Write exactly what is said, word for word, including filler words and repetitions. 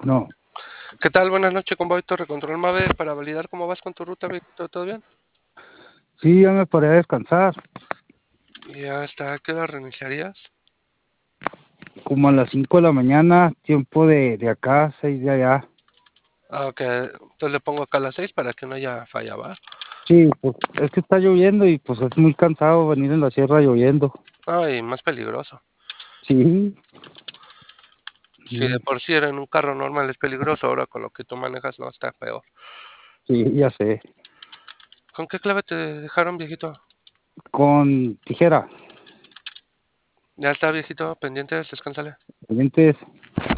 No. ¿Qué tal? Buenas noches, convoy Torre Control Mave para validar cómo vas con tu ruta, Víctor. ¿Todo bien? Sí, ya me podría descansar. Ya está. ¿A qué hora reiniciarías? Como a las cinco de la mañana, tiempo de, de acá, seis de allá. Ah, ok. Entonces le pongo acá a las seis para que no haya falla, ¿va? Sí, pues es que está lloviendo y pues es muy cansado venir en la sierra lloviendo. Ay, más peligroso. Sí, Si de sí, por sí era en un carro normal es peligroso, ahora con lo que tú manejas no está peor. sí, ya sé. ¿Con qué clave te dejaron, viejito? Con tijera, Ya está, viejito. Pendientes, descánsale. pendientes.